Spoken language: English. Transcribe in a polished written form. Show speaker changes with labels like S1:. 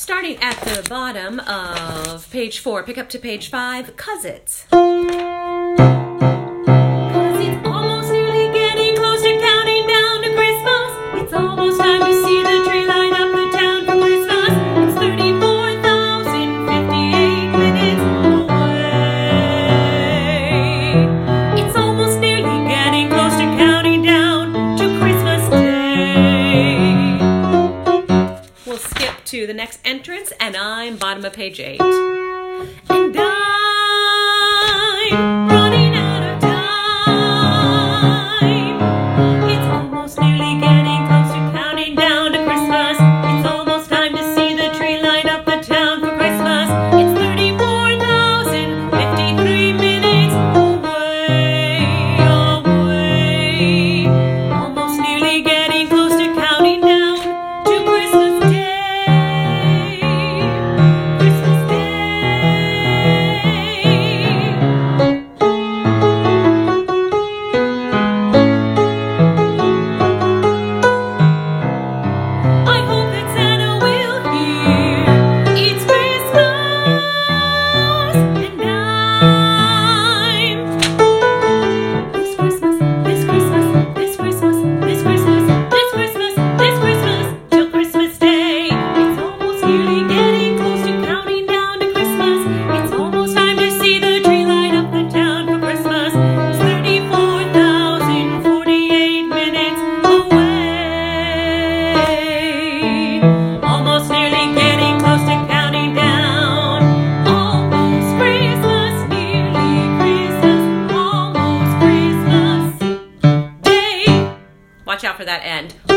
S1: Starting at the bottom of page 4, pick up to page 5, 'cause it's. To the next entrance, and I'm bottom of page 8. And I'm running out of time. It's almost nearly getting close to counting down to Christmas. It's almost time to see the tree light up the town for Christmas. It's 34,053 minutes away, away. Almost nearly getting close to counting down to Christmas Day. Watch out for that end.